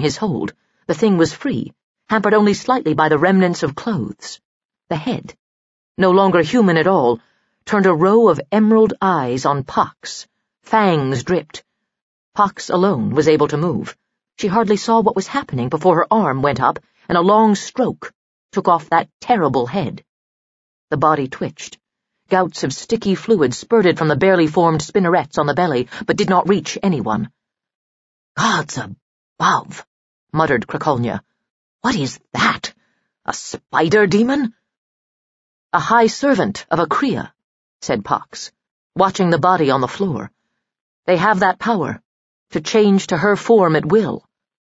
his hold, the thing was free, hampered only slightly by the remnants of clothes. The head, no longer human at all, turned a row of emerald eyes on Pox. Fangs dripped. Pox alone was able to move. She hardly saw what was happening before her arm went up and a long stroke took off that terrible head. The body twitched. Gouts of sticky fluid spurted from the barely formed spinnerets on the belly, but did not reach anyone. "Gods above," muttered Krakolnya. "What is that? A spider demon?" "A high servant of Akria," said Pox, watching the body on the floor. "They have that power, to change to her form at will."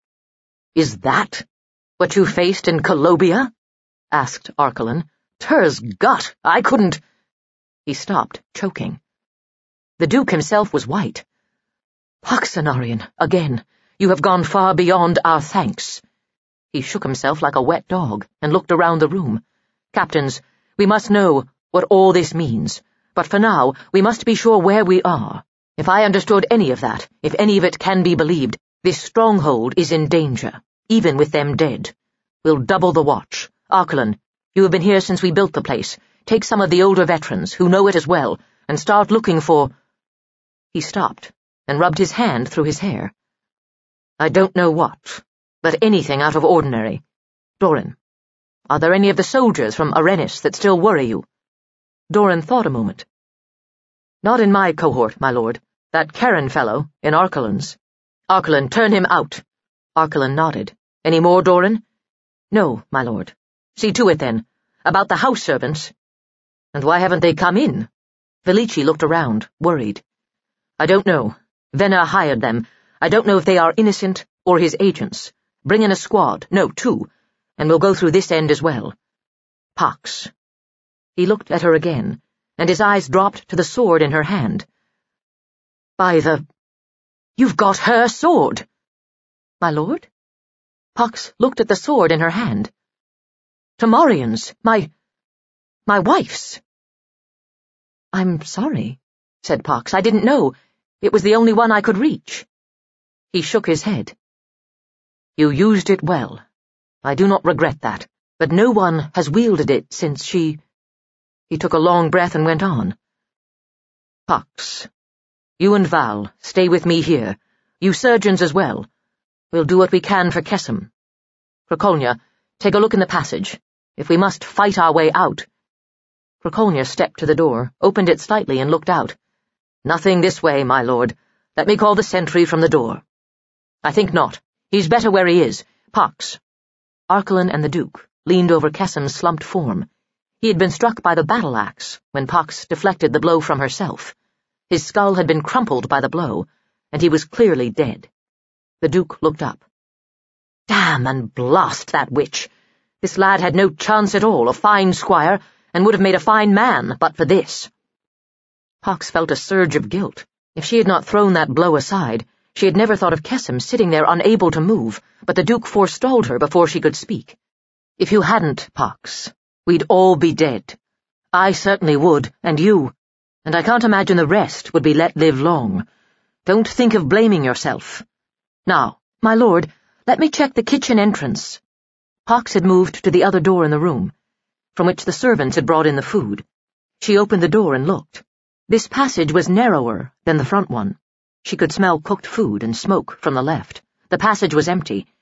"Is that what you faced in Colobia?" asked Arkelin. "Ter's gut, I couldn't—" He stopped, choking. The Duke himself was white. "Poxenarian, again, you have gone far beyond our thanks." He shook himself like a wet dog and looked around the room. "Captains, we must know what all this means, but for now we must be sure where we are. If I understood any of that, if any of it can be believed, this stronghold is in danger, even with them dead. We'll double the watch. Arkelin, you have been here since we built the place. Take some of the older veterans, who know it as well, and start looking for—" He stopped and rubbed his hand through his hair. "I don't know what, but anything out of ordinary. Doran, are there any of the soldiers from Arenis that still worry you?" Doran thought a moment. "Not in my cohort, my lord. That Karen fellow, in Arkelin's." "Arkelin, turn him out." Arkelin nodded. "Any more, Doran?" "No, my lord." "See to it, then. About the house servants—" "And why haven't they come in?" Velici looked around, worried. "I don't know. Venner hired them. I don't know if they are innocent or his agents. Bring in a squad, no, 2, and we'll go through this end as well. Pox." He looked at her again, and his eyes dropped to the sword in her hand. "By the— You've got her sword!" "My lord?" Pox looked at the sword in her hand. "Temarian's, my wife's." "I'm sorry," said Pox. "I didn't know. It was the only one I could reach." He shook his head. "You used it well. I do not regret that, but no one has wielded it since she—" He took a long breath and went on. "Pox, you and Val, stay with me here. You surgeons as well. We'll do what we can for Kessam. Krakolnya, take a look in the passage. If we must fight our way out—" Krakolnya stepped to the door, opened it slightly, and looked out. "Nothing this way, my lord. Let me call the sentry from the door." "I think not. He's better where he is. Pox." Arkelin and the Duke leaned over Kessam's slumped form. He had been struck by the battle-axe when Pox deflected the blow from herself. His skull had been crumpled by the blow, and he was clearly dead. The Duke looked up. "Damn and blast that witch! This lad had no chance at all, a fine squire, and would have made a fine man but for this." Pox felt a surge of guilt. If she had not thrown that blow aside, she had never thought of Kessam sitting there unable to move, but the Duke forestalled her before she could speak. "If you hadn't, Pox, we'd all be dead. I certainly would, and you, and I can't imagine the rest would be let live long. Don't think of blaming yourself. Now, my lord, let me check the kitchen entrance." Pox had moved to the other door in the room, from which the servants had brought in the food. She opened the door and looked. This passage was narrower than the front one. She could smell cooked food and smoke from the left. The passage was empty.